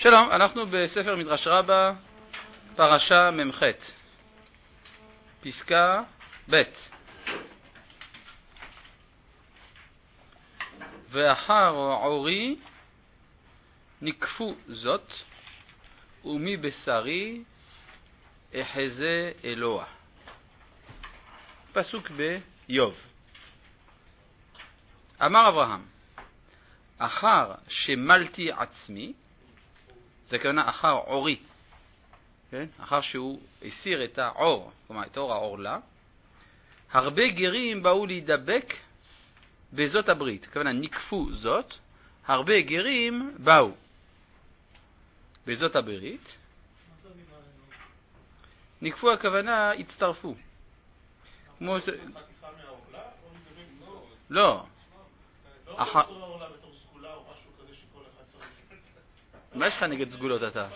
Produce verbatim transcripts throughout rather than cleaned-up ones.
שלום, אנחנו בספר מדרש רבה, פרשה ממ"ח, פסקה ב'. ואחר עורי נקפו זאת, ומבשרי אחזה אלוה. פסוק ביוב. אמר אברהם, אחר שמלתי עצמי, זה כוונה אחר עורי, כן? אחר שהוא הסיר את העור, כלומר את אור העורלה, הרבה גרים באו להידבק בזאת הברית, כוונה נקפו זאת, הרבה גרים באו בזאת הברית. נקפו הכוונה הצטרפו. כמו ש... לא. מה יש לך נגד סגולות אתה?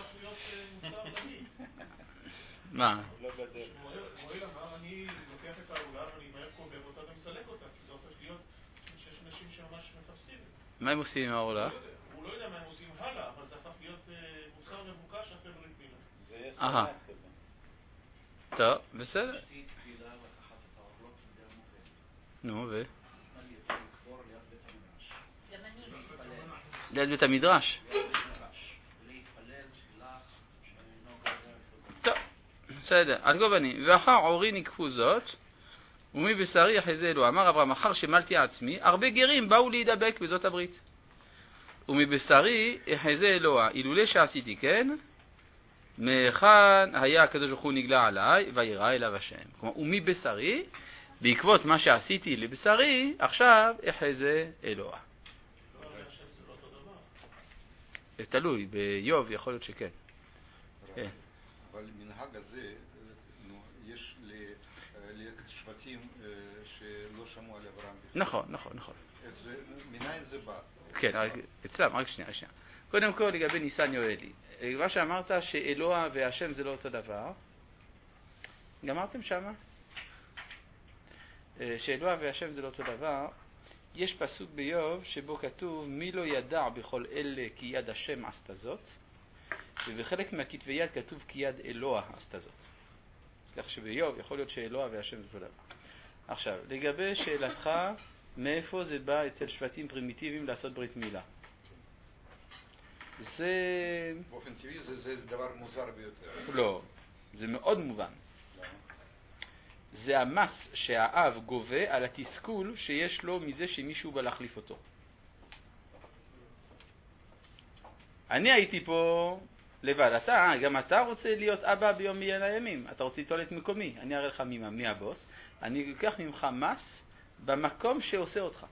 מה? מועיל אמר, אני לוקח את העולה ואני מהר קובב אותה ומסלק אותה, כי זה הופך להיות שיש אנשים שממש מחפשים את זה. מה הם עושים עם העולה? הוא לא יודע מה הם עושים הלאה, אבל זה הפך להיות מוצר מבוקש אחרי ברית מילה. זה יהיה סלט כזה. טוב, בסדר. אשתי תפילה לקחת את העורלות מדי המובן. נו, ו? אני יכול לקבור ליד בית המדרש. גם אני מתפלל. ליד בית המדרש? ליד בית המדרש. להתפלל תפילה שאני לא גדול. טוב, בסדר. על כל פנים, ואחר עורי נקפו זאת, ומבשרי אחזה אלוה. אמר אברהם, אחר שמלתי עצמי, הרבה גרים באו להידבק בזאת הברית. ומבשרי אחזה אלוה. אילולא שעשיתי כן, מהיכן היה הקדוש ברוך הוא נגלה עליי, וירא אליו השם. כלומר, ומבשרי, בעקבות מה שעשיתי לבשרי, עכשיו אחזה אלוה. תלוי, ביוב יכול להיות שכן. אבל מנהג הזה, יש לשבטים שלא שמעו על אברהם. נכון, נכון, נכון. מניין זה בא? כן, אצלם, רק שנייה, שנייה. קודם כל, לגבי ניסן יואלי. מה שאמרת שאלוה והשם זה לא אותו דבר, גמרתם שמה? שאלוה והשם זה לא אותו דבר. יש פסוק ביוב שבו כתוב מי לא ידע בכל אלה כי יד השם עשתה זאת, ובחלק מהכתבי יד כתוב כי יד אלוה עשתה זאת. כך שביוב יכול להיות שאלוה והשם זה אותו דבר. עכשיו, לגבי שאלתך, מאיפה זה בא אצל שבטים פרימיטיביים לעשות ברית מילה? זה... באופן טבעי זה, זה דבר מוזר ביותר. לא, זה מאוד מובן. זה המס שהאב גובה על התסכול שיש לו מזה שמישהו בא להחליף אותו. אני הייתי פה לבד. אתה, גם אתה רוצה להיות אבא ביום מן הימים. אתה רוצה ליטול את מקומי. אני אראה לך מי, מי הבוס. אני לוקח ממך מס במקום שעושה אותך.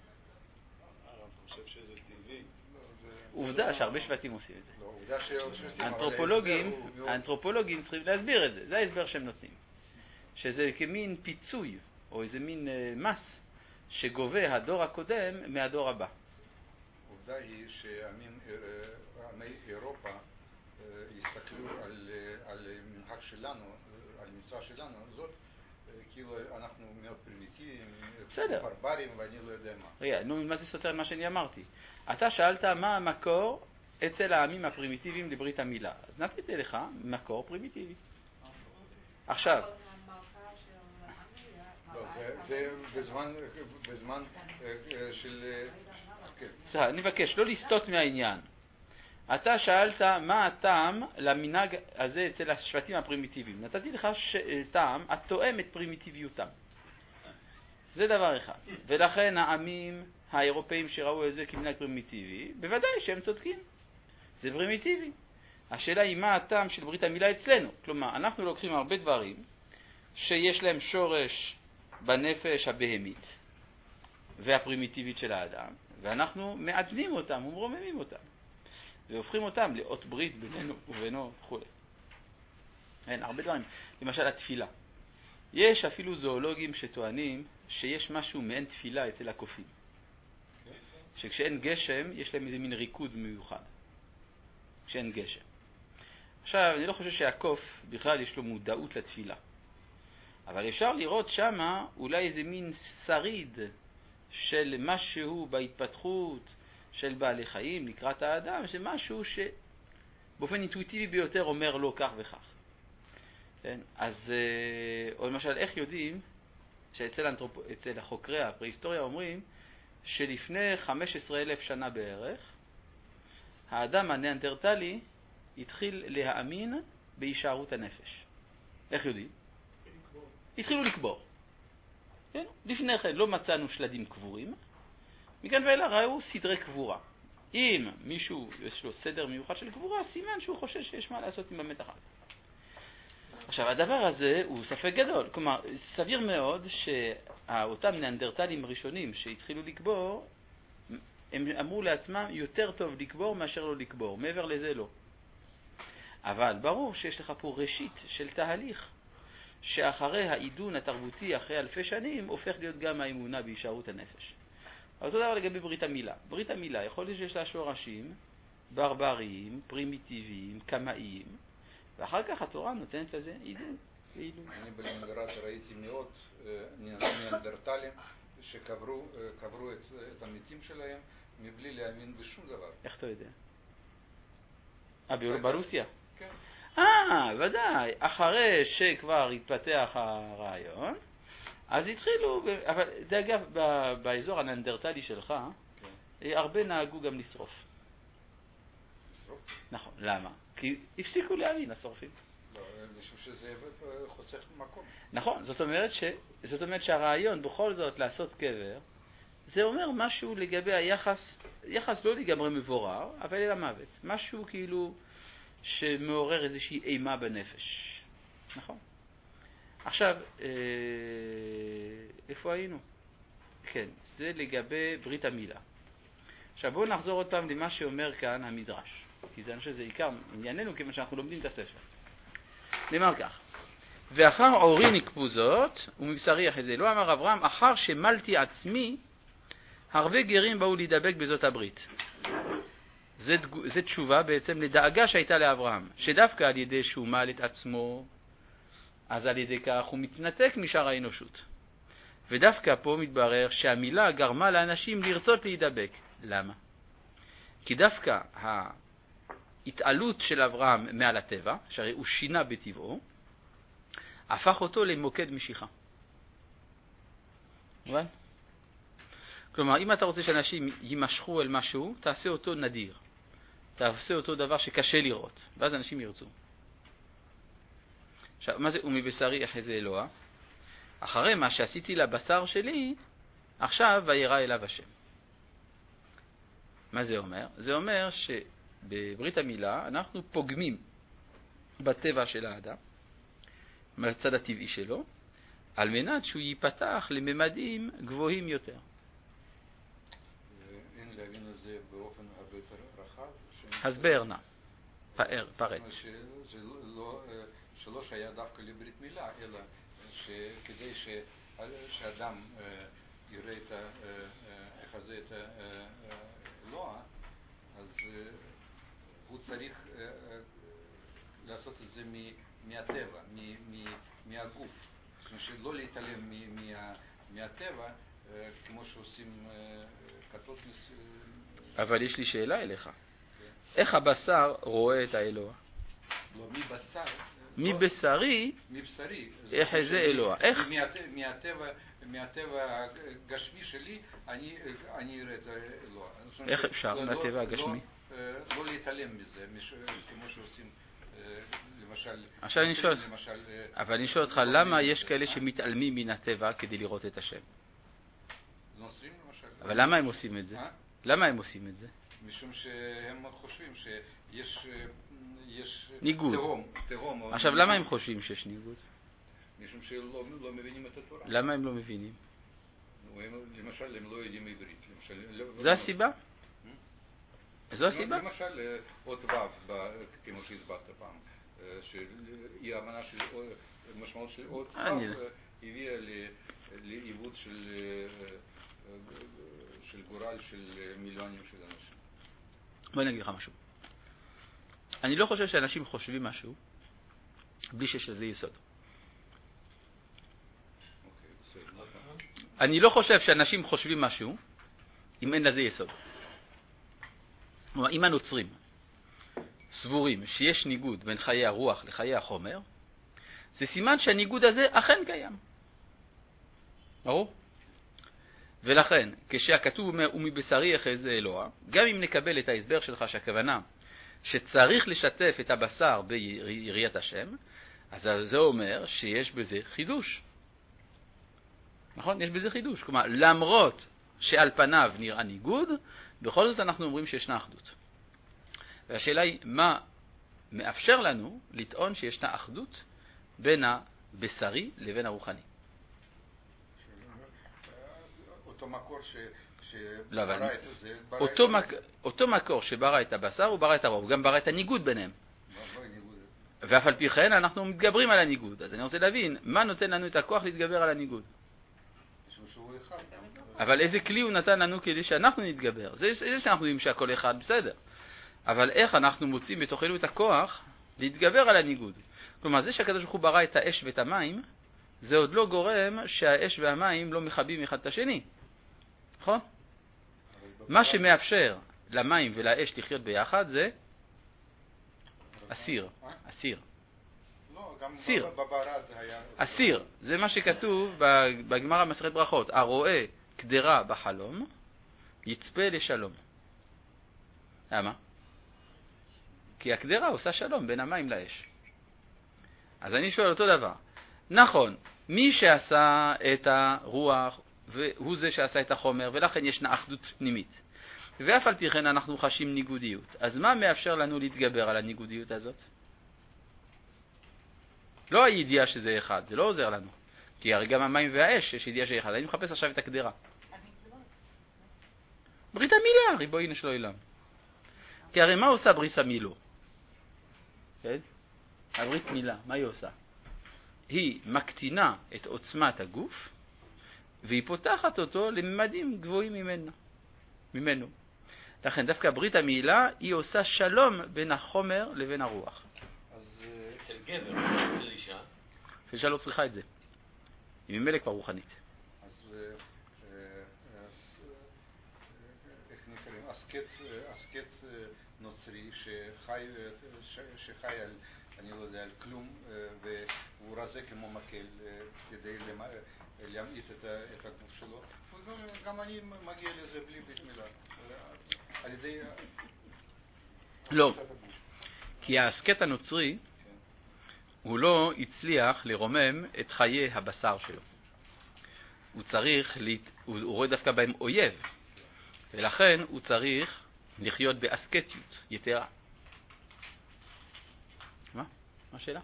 עובדה שהרבה שבטים עושים את זה. האנתרופולוגים, האנתרופולוגים צריכים להסביר את זה. זה ההסבר שהם נותנים. שזה כמין פיצוי, או איזה מין מס, שגובה הדור הקודם מהדור הבא. עובדה היא שעמי אירופה יסתכלו על, על מנהג שלנו, על מצווה שלנו, זאת כאילו אנחנו מאוד פרימיטיביים, ברברים ואני לא יודע מה. רגע, נו, מה זה סותר מה שאני אמרתי? אתה שאלת מה המקור אצל העמים הפרימיטיביים לברית המילה. אז נתתי לך מקור פרימיטיבי. עכשיו, לא, זה, זה בזמן, בזמן של... אני מבקש לא לסטות מהעניין. אתה שאלת מה הטעם למנהג הזה אצל השבטים הפרימיטיביים. נתתי לך טעם התואם את פרימיטיביותם. זה דבר אחד. ולכן העמים האירופאים שראו את זה כמנהג פרימיטיבי, בוודאי שהם צודקים. זה פרימיטיבי. השאלה היא מה הטעם של ברית המילה אצלנו. כלומר, אנחנו לוקחים הרבה דברים שיש להם שורש בנפש הבהמית והפרימיטיבית של האדם, ואנחנו מעדנים אותם ומרוממים אותם, והופכים אותם לאות ברית בינינו ובינו וכו'. אין, הרבה דברים. למשל, התפילה. יש אפילו זואולוגים שטוענים שיש משהו מעין תפילה אצל הקופים. שכשאין גשם, יש להם איזה מין ריקוד מיוחד. כשאין גשם. עכשיו, אני לא חושב שהקוף בכלל יש לו מודעות לתפילה. אבל אפשר לראות שמה אולי איזה מין שריד של משהו בהתפתחות של בעלי חיים לקראת האדם, זה משהו באופן אינטואיטיבי ביותר אומר לו כך וכך. כן? אז, או למשל, איך יודעים שאצל אנתרופ... אצל החוקרי הפרה-היסטוריה אומרים שלפני חמישה עשר אלף שנה בערך, האדם הניאנדרטלי התחיל להאמין בהישארות הנפש. איך יודעים? לקבור. התחילו לקבור. כן? לפני כן לא מצאנו שלדים קבורים, מכאן ואילך ראו סדרי קבורה. אם מישהו יש לו סדר מיוחד של קבורה, סימן שהוא חושב שיש מה לעשות עם המת אחר. עכשיו, הדבר הזה הוא ספק גדול. כלומר, סביר מאוד שאותם ניאנדרטלים ראשונים שהתחילו לקבור, הם אמרו לעצמם יותר טוב לקבור מאשר לא לקבור. מעבר לזה לא. אבל ברור שיש לך פה ראשית של תהליך, שאחרי העידון התרבותי אחרי אלפי שנים, הופך להיות גם האמונה בהישארות הנפש. אותו דבר לגבי ברית המילה. ברית המילה יכול להיות שיש לה שורשים ברבריים, פרימיטיביים, קמאיים, ואחר כך התורה נותנת לזה עידון. אני בלנינגרד ראיתי מאות ניאנדרטלים שקברו את המתים שלהם מבלי להאמין בשום דבר. איך אתה יודע? אה, ברוסיה? כן. אה, ודאי. אחרי שכבר התפתח הרעיון, אז התחילו, אבל אגב, באזור הניאנדרטלי שלך, הרבה נהגו גם לשרוף. לשרוף? נכון. למה? כי הפסיקו להאמין, השורפים. לא, אני חושב שזה חוסך מקום. נכון, זאת אומרת, ש... זאת אומרת שהרעיון בכל זאת לעשות קבר, זה אומר משהו לגבי היחס, יחס לא לגמרי מבורר, אבל אל המוות. משהו כאילו שמעורר איזושהי אימה בנפש. נכון? עכשיו, אה... איפה היינו? כן, זה לגבי ברית המילה. עכשיו בואו נחזור עוד פעם למה שאומר כאן המדרש. כי זה אני חושב שזה עיקר ענייננו כיוון שאנחנו לומדים את הספר. נאמר כך, ואחר עורי נקפו זאת, ומבשרי אחרי זה, לא אמר אברהם, אחר שמלתי עצמי, הרבה גרים באו להידבק בזאת הברית. זה, זה תשובה בעצם לדאגה שהייתה לאברהם, שדווקא על ידי שהוא מעל את עצמו, אז על ידי כך הוא מתנתק משאר האנושות. ודווקא פה מתברר שהמילה גרמה לאנשים לרצות להידבק. למה? כי דווקא ההתעלות של אברהם מעל הטבע, שהרי הוא שינה בטבעו, הפך אותו למוקד משיכה. מובן? כלומר, אם אתה רוצה שאנשים יימשכו אל משהו, תעשה אותו נדיר. תעשה אותו דבר שקשה לראות, ואז אנשים ירצו. עכשיו, מה זה ומבשרי אחרי זה אלוה? אחרי מה שעשיתי לבשר שלי, עכשיו וירא אליו השם. מה זה אומר? זה אומר שבברית המילה אנחנו פוגמים בטבע של האדם, מהצד הטבעי שלו, על מנת שהוא ייפתח לממדים גבוהים יותר. אין להבין את זה באופן הרבה יותר רחב. הסבר נא, פאר, פרט. שזה לא, שלא שהיה דווקא לברית מילה, אלא שכדי שאדם יראה את החזה, את אלוה, אז הוא צריך לעשות את זה מהטבע, מהגוף. זאת אומרת, שלא להתעלם מהטבע, כמו שעושים כתות. אבל יש לי שאלה אליך. איך הבשר רואה את האלוה? לא, מבשר. מבשרי, מבשרי. איך זה אלוה? איך? מהטבע הגשמי שלי, אני אראה את האלוה. איך אפשר מהטבע הגשמי? לא להתעלם מזה, כמו שעושים, למשל... עכשיו אני שואל, אבל אני שואל אותך, למה יש כאלה שמתעלמים מן הטבע כדי לראות את השם? נוצרים למשל. אבל למה הם עושים את זה? למה הם עושים את זה? משום שהם חושבים שיש ניגוד. תהום, תהום. עכשיו, למה הם חושבים שיש ניגוד? משום שלא לא מבינים את התורה. למה הם לא מבינים? למשל, הם לא יודעים עברית. זו הסיבה? זו הסיבה? למשל, אות ו', כמו שהסברת פעם, שהיא ההבנה של משמעות של אות ו', הביאה לעיוות של גורל של מיליונים של אנשים. בוא נגיד לך משהו. אני לא חושב שאנשים חושבים משהו בלי שיש לזה יסוד. אני לא חושב שאנשים חושבים משהו אם אין לזה יסוד. כלומר, אם הנוצרים סבורים שיש ניגוד בין חיי הרוח לחיי החומר, זה סימן שהניגוד הזה אכן קיים. ברור? ולכן, כשהכתוב אומר, ומבשרי יחזה אלוה, גם אם נקבל את ההסבר שלך שהכוונה שצריך לשתף את הבשר ביריית השם, אז זה אומר שיש בזה חידוש. נכון? יש בזה חידוש. כלומר, למרות שעל פניו נראה ניגוד, בכל זאת אנחנו אומרים שישנה אחדות. והשאלה היא, מה מאפשר לנו לטעון שישנה אחדות בין הבשרי לבין הרוחני? אותו מקור ש... לא, אבל... שברא את זה, ברא אותו, את מק... אותו מקור שברא את הבשר, הוא ברא את הרוח, הוא גם ברא את הניגוד ביניהם. לא, לא, ניגוד. ואף על פי כן אנחנו מתגברים על הניגוד. אז אני רוצה להבין, מה נותן לנו את הכוח להתגבר על הניגוד? שהוא אחד. אבל איזה כלי הוא נתן לנו כדי שאנחנו נתגבר? זה, זה שאנחנו יודעים שהכל אחד, בסדר. אבל איך אנחנו מוצאים בתוכנו את הכוח להתגבר על הניגוד? כלומר, זה שהקדוש ברוך הוא ברא את האש ואת המים, זה עוד לא גורם שהאש והמים לא מחבים אחד את השני. נכון? מה שמאפשר למים ולאש לחיות ביחד זה אסיר. אסיר. לא, גם סיר. בברד היה... אסיר. זה מה שכתוב בגמרא מסכת ברכות. הרואה קדרה בחלום, יצפה לשלום. למה? כי הקדרה עושה שלום בין המים לאש. אז אני שואל אותו דבר. נכון, מי שעשה את הרוח, והוא זה שעשה את החומר, ולכן ישנה אחדות פנימית. ואף על פי כן אנחנו חשים ניגודיות. אז מה מאפשר לנו להתגבר על הניגודיות הזאת? לא הידיעה שזה אחד, זה לא עוזר לנו. כי הרי גם המים והאש יש ידיעה שאחד. אני מחפש עכשיו את הקדרה. ברית המילה, ריבונו של עולם. כי הרי מה עושה ברית המילו? כן? הברית מילה, מה היא עושה? היא מקטינה את עוצמת הגוף, והיא פותחת אותו לממדים גבוהים ממנו. ממנו. לכן דווקא ברית המילה היא עושה שלום בין החומר לבין הרוח. אז אצל גבר, אצל אישה. אישה לא צריכה את זה. היא ממילא כבר רוחנית. אז איך נקראים? אסקט נוצרי שחי שחי על, אני לא יודע, על כלום, והוא רזה כמו מקל כדי להמעיט את הגוף שלו. וגם אני מגיע לזה בלי ברית מילה. על ידי... לא. כי האסקט הנוצרי הוא לא הצליח לרומם את חיי הבשר שלו. הוא צריך, הוא, הוא רואה דווקא בהם אויב, ולכן הוא צריך לחיות באסקטיות יתרה. מה? מה השאלה?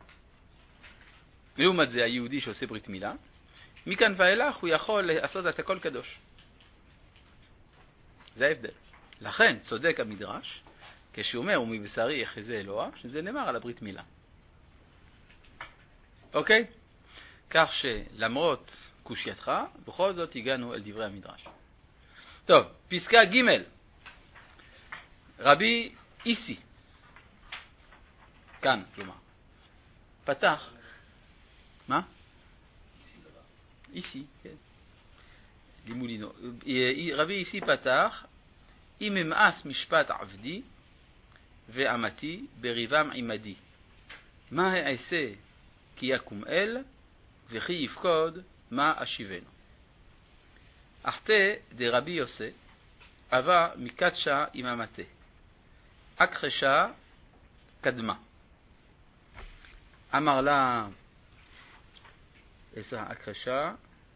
לעומת זה, היהודי שעושה ברית מילה, מכאן ואילך הוא יכול לעשות את הכל קדוש. זה ההבדל. לכן צודק המדרש, כשהוא אומר, ומבשרי יחזה אלוה, שזה נאמר על הברית מילה. אוקיי? כך שלמרות קושייתך, בכל זאת הגענו אל דברי המדרש. טוב, פסקה ג' רבי איסי, כאן, כלומר, פתח, מה? איסי, כן. לימולינו. רבי איסי פתח, אם אמאס משפט עבדי ואמתי בריבם עמדי. מה העשה כי יקום אל וכי יפקוד מה אשיבנו. אחתה דרבי יוסי אבה מקדשה עם המתה. הכחשה קדמה. אמר לה, איזה הכחשה?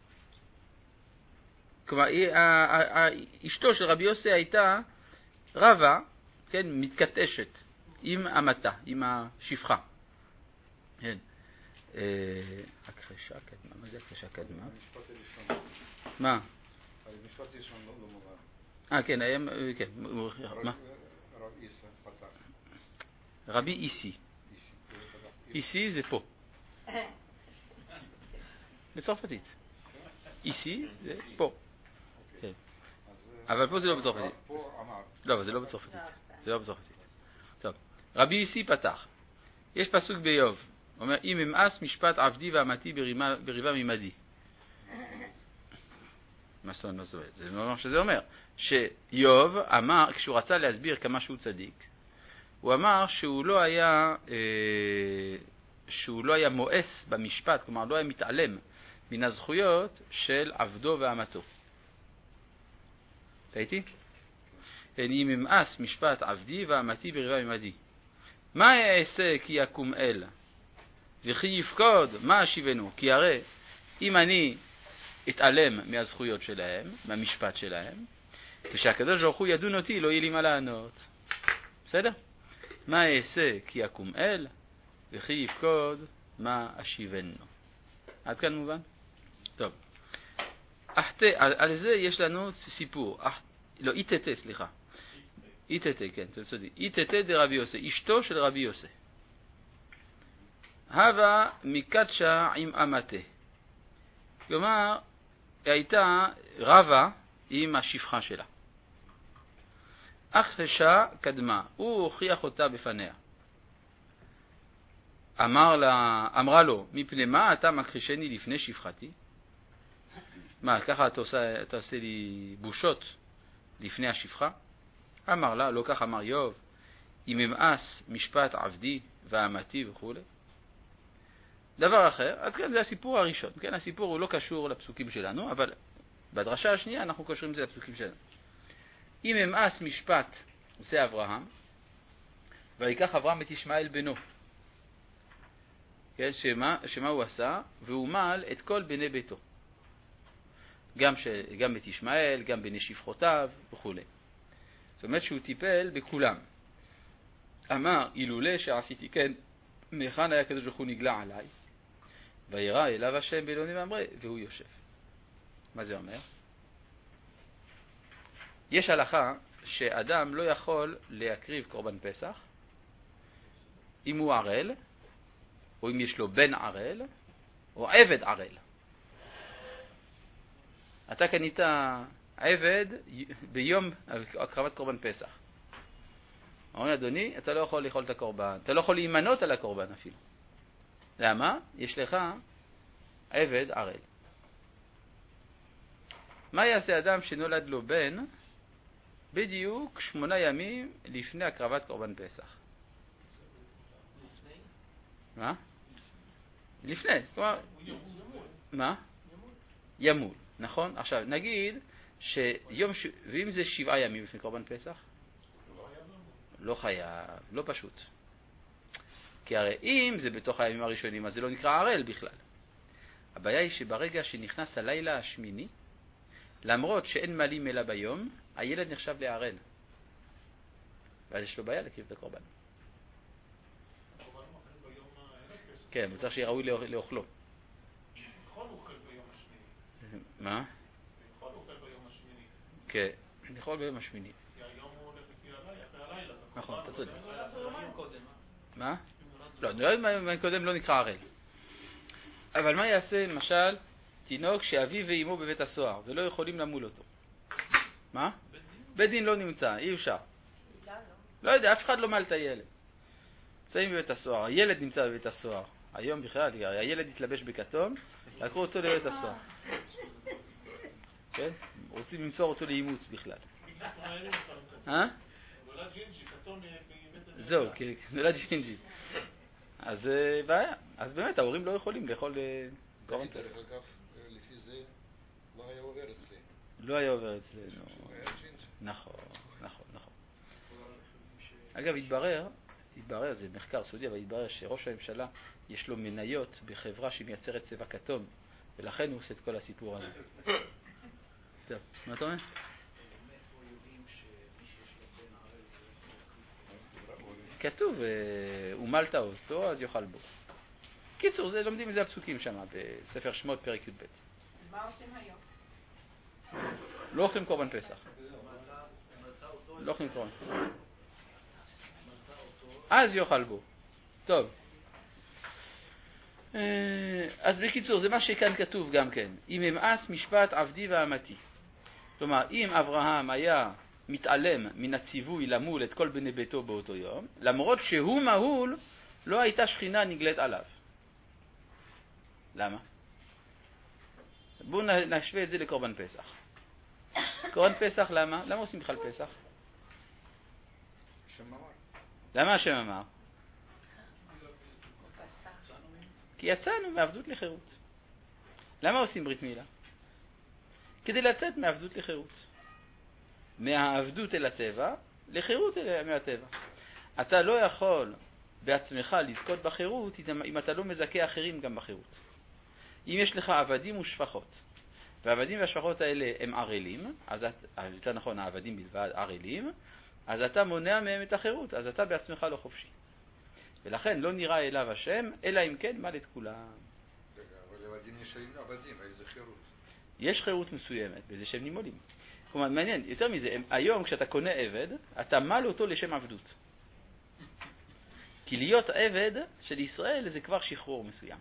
כלומר, אשתו של רבי יוסי הייתה רבה, כן, מתכתשת עם המתה, עם השפחה. כן. הכחשה קדמה, מה זה הכחשה קדמה? מה? המשפט ראשון לא מובן. אה, כן, כן, מה? רב איסי פתח. רבי איסי. איסי זה פה. בצרפתית. איסי זה פה. אבל פה זה לא בצרפתית. לא, אבל זה לא בצרפתית. זה לא בצרפתית. טוב. רבי איסי פתח. יש פסוק באיוב. הוא אומר, אם אמאס משפט עבדי ואמתי בריבה ממדי. מה זאת אומרת? זה אומר שזה אומר. שאיוב אמר, כשהוא רצה להסביר כמה שהוא צדיק, הוא אמר שהוא לא היה, אה, שהוא לא היה מואס במשפט, כלומר לא היה מתעלם מן הזכויות של עבדו ואמתו. ראיתי? אם ימאס משפט עבדי ואמתי בריבה עמדי. מה אעשה כי יקום אל? וכי יפקוד, מה אשיבנו? כי הרי אם אני אתעלם מהזכויות שלהם, מהמשפט שלהם, ושהקדוש ברוך הוא ידון אותי, לא יהיה לי מה לענות. בסדר? מה אעשה כי יקום אל? וכי יפקוד, מה אשיבנו? עד כאן מובן? טוב. אחת, על, על זה יש לנו סיפור. אח, לא, איתתה, סליחה. איתתה, כן, אתה צודק. איתתה דרבי יוסי, אשתו של רבי יוסי. הווה מקדשה עם אמתה. כלומר, הייתה רבה עם השפחה שלה. אך אישה קדמה, הוא הוכיח אותה בפניה. אמר לה, אמרה לו, מפני מה אתה מכחישני לפני שפחתי? מה, ככה אתה עושה, אתה עושה לי בושות לפני השפחה? אמר לה, לא כך אמר איוב, אם ימאס משפט עבדי ואמתי וכו'. דבר אחר, עד כאן זה הסיפור הראשון, כן, הסיפור הוא לא קשור לפסוקים שלנו, אבל בדרשה השנייה אנחנו קושרים את זה לפסוקים שלנו. אם ימאס משפט זה אברהם, ויקח אברהם את ישמעאל בנו. כן, שמה, שמה הוא עשה? והוא מעל את כל בני ביתו. גם, ש, גם את ישמעאל, גם בני שפחותיו וכו'. זאת אומרת שהוא טיפל בכולם. אמר, אילולא שעשיתי כן, מהיכן היה הקדוש ברוך הוא נגלה עליי, וירא אליו השם באלוהים ואמרה, והוא יושב. מה זה אומר? יש הלכה שאדם לא יכול להקריב קורבן פסח אם הוא ערל, או אם יש לו בן ערל, או עבד ערל. אתה קנית עבד ביום הקרבת קורבן פסח. אומרים, אדוני, אתה לא יכול לאכול את הקורבן, אתה לא יכול להימנות על הקורבן אפילו. למה? יש לך עבד ערל. מה יעשה אדם שנולד לו בן בדיוק שמונה ימים לפני הקרבת קורבן פסח? מה? לפני. כלומר, מה? ימול. נכון? עכשיו, נגיד שיום ש... ואם זה שבעה ימים לפני קורבן פסח? לא חייב, לא פשוט. כי הרי אם זה בתוך הימים הראשונים, אז זה לא נקרא ערל בכלל. הבעיה היא שברגע שנכנס הלילה השמיני, למרות שאין מלים אלא ביום, הילד נחשב לערל. ואז יש לו בעיה להקריב את הקורבן. כן, הוא צריך שיהיה ראוי לאוכלו. יכול אוכל ביום השמיני. מה? יכול אוכל ביום השמיני. כן, יכול ביום השמיני. כי היום הוא הולך לפי הלילה, אחרי הלילה. נכון, אתה צודק. יום קודם. מה? לא, נראה קודם לא נקרא ערל. אבל מה יעשה למשל תינוק שאביו ואימו בבית הסוהר ולא יכולים למול אותו? מה? בית דין לא נמצא, אי אפשר. לא יודע, אף אחד לא מעל את הילד. נמצאים בבית הסוהר, הילד נמצא בבית הסוהר. היום בכלל, הילד התלבש בכתום, לקחו אותו לבית הסוהר. כן? רוצים למצוא אותו לאימוץ בכלל. אה? נולד ג'ינג'י, כתום מבית... זהו, נולד ג'ינג'י. אז בעיה. אז באמת, ההורים לא יכולים לאכול קורבן פסח. דרך אגב, לפי זה לא היה עובר אצלנו. לא היה עובר אצלנו. הוא היה ג'ינג'י. נכון, נכון, נכון. אגב, התברר, התברר, זה מחקר סודי, אבל התברר שראש הממשלה יש לו מניות בחברה שמייצרת צבע כתום, ולכן הוא עושה את כל הסיפור הזה. טוב, מה אתה אומר? כתוב, ומלת אותו, אז יאכל בו. קיצור, זה, לומדים את זה הפסוקים שם, בספר שמות פרק י"ב. מה עושים היום? לא אוכלים קורבן פסח. לא אוכלים קורבן פסח. אז יאכל בו. טוב. אז בקיצור, זה מה שכאן כתוב גם כן. אם ימאס משפט עבדי ואמתי. כלומר, אם אברהם היה מתעלם מן הציווי למול את כל בני ביתו באותו יום, למרות שהוא מהול, לא הייתה שכינה נגלית עליו. למה? בואו נשווה את זה לקורבן פסח. קורבן פסח למה? למה עושים בכלל פסח? שממר. למה השם אמר? כי יצאנו מעבדות לחירות. למה עושים ברית מילה? כדי לצאת מעבדות לחירות. מהעבדות אל הטבע, לחירות אל מהטבע. אתה לא יכול בעצמך לזכות בחירות אם אתה לא מזכה אחרים גם בחירות. אם יש לך עבדים ושפחות, והעבדים והשפחות האלה הם ערלים, אז יותר נכון העבדים בלבד ערלים, אז אתה מונע מהם את החירות, אז אתה בעצמך לא חופשי. ולכן לא נראה אליו השם, אלא אם כן מל את כולם. רגע, אבל עבדים נשארים עבדים, איזה חירות? יש חירות מסוימת, בזה שהם נימולים. כלומר, מעניין, יותר מזה, היום כשאתה קונה עבד, אתה מל אותו לשם עבדות. כי להיות עבד של ישראל זה כבר שחרור מסוים.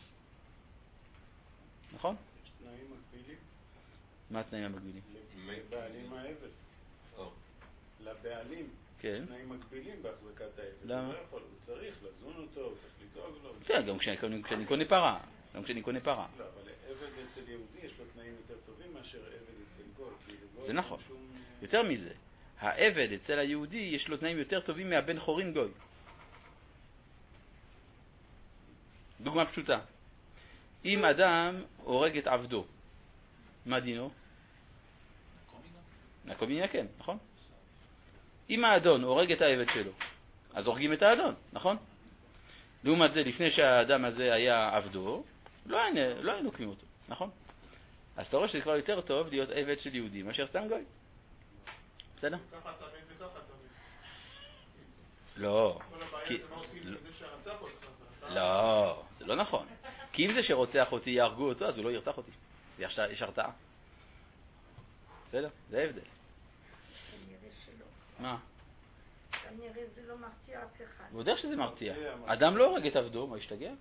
נכון? יש תנאים מקבילים. מה התנאים המקבילים? לבעלים העבד. לבעלים. כן. יש תנאים מקבילים בהחזקת העבד. למה? הוא לא יכול, הוא צריך לזון אותו, הוא צריך לדאוג לו. כן, גם כשאני, כשאני קונה פרה. גם כשאני קונה פרה. לא, אבל עבד אצל יהודי יש לו תנאים יותר טובים מאשר עבד אצל גוי. זה נכון. יותר מזה, העבד אצל היהודי יש לו תנאים יותר טובים מהבן חורין גוי. דוגמה פשוטה. אם אדם הורג את עבדו, מה דינו? נקומינה, כן, נכון? אם האדון הורג את העבד שלו, אז הורגים את האדון, נכון? לעומת זה, לפני שהאדם הזה היה עבדו, לא היה, לא היה נוקמים אותו, נכון? אז אתה רואה שזה כבר יותר טוב להיות עבד של יהודי מאשר סתם גוי. בסדר? ככה תמיד וככה תמיד. לא. כל הבעיה כי... זה מה עושים לזה שרצח אותך. לא, זה לא נכון. כי אם זה שרוצח אותי יהרגו אותו, אז הוא לא ירצח אותי. יש הרתעה. בסדר? זה ההבדל. כנראה שלא. מה? כנראה זה לא מרתיע אף אחד. הוא יודע שזה מרתיע. אדם לא הורג את עבדו, מה ישתגע?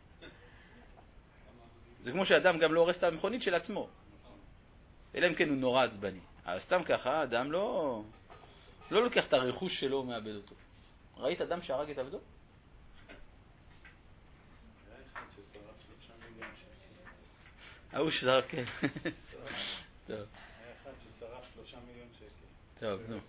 זה כמו שאדם גם לא הורס את המכונית של עצמו. אלא אם כן הוא נורא עצבני. אז סתם ככה, אדם לא, לא לוקח את הרכוש שלו ומאבד אותו. ראית אדם שהרג את עבדו? היה אחד ששרף שלושה מיליון שקל. ההוא ששרף, כן. טוב. היה אחד ששרף שלושה מיליון שקל. טוב, נו.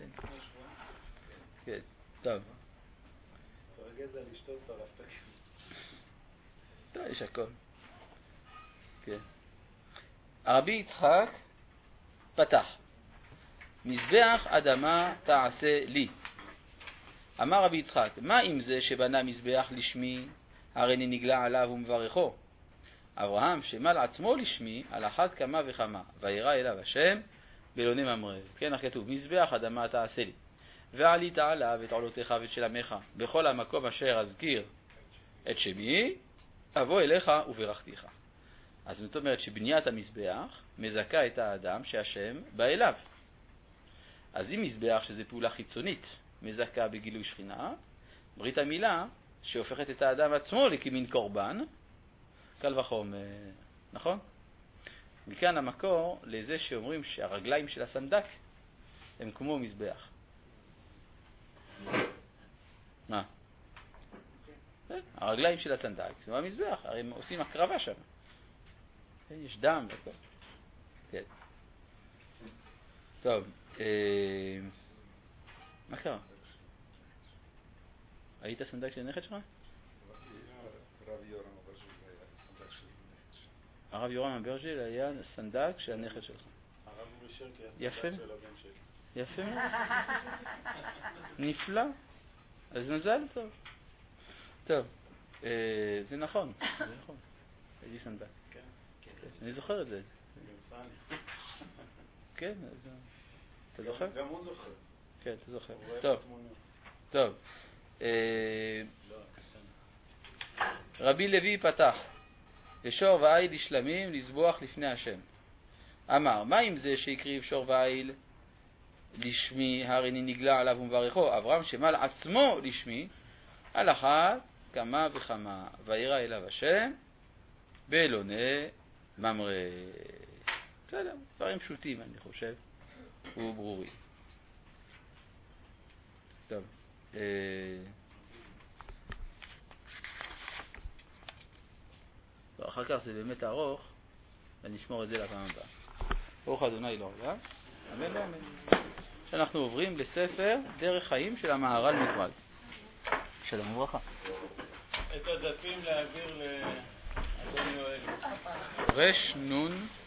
כן, טוב. תרגז על אשתו שרף את הכסף. טוב, יש הכל. כן. הרבי יצחק פתח. מזבח אדמה תעשה לי. אמר רבי יצחק, מה עם זה שבנה מזבח לשמי, הרי נגלה עליו ומברכו? אברהם שמל עצמו לשמי, על אחת כמה וכמה, וירא אליו השם בלוני ממרא. כן, כתוב, מזבח אדמה תעשה לי. ועלית עליו את עולותיך ואת של עמך, בכל המקום אשר אזכיר את שמי, אבוא אליך וברכתיך. אז זאת אומרת שבניית המזבח מזכה את האדם שהשם בא אליו. אז אם מזבח שזה פעולה חיצונית מזכה בגילוי שכינה, ברית המילה שהופכת את האדם עצמו לכמין קורבן, קל וחום, נכון? מכאן המקור לזה שאומרים שהרגליים של הסנדק הם כמו מזבח. מה? הרגליים של הסנדק זה המזבח, הרי הם עושים הקרבה שם. יש דם וכל. כן. טוב, מה קרה? היית סנדק של הנכד שלך? הרב יורם אברג'יל היה סנדק של הנכד שלך. הרב יורם אברג'יל היה סנדק של הנכד שלך. הרב אורי שרקי היה סנדק של הבן שלי. יפה. נפלא. אז מזל טוב. טוב, זה נכון, זה נכון. הייתי סנדק. אני זוכר את זה. כן, אז... אתה זוכר? גם הוא זוכר. כן, אתה זוכר. טוב, טוב. רבי לוי פתח, לשור ועיל לשלמים לזבוח לפני השם. אמר, מה עם זה שהקריב שור ועיל לשמי, הרי נגלה עליו ומברכו? אברהם שמל עצמו לשמי, על אחת כמה וכמה, וירא אליו השם באלוני ממרא. בסדר, דברים פשוטים אני חושב, וברורים. טוב. אחר כך זה באמת ארוך, ואני אשמור את זה לפעם הבאה. ברוך אדוני לא עולם. אמן ואמן. שאנחנו עוברים לספר דרך חיים של המהר"ל מקבל. שלום וברכה. את הדפים להעביר לאדון יואל. רש נון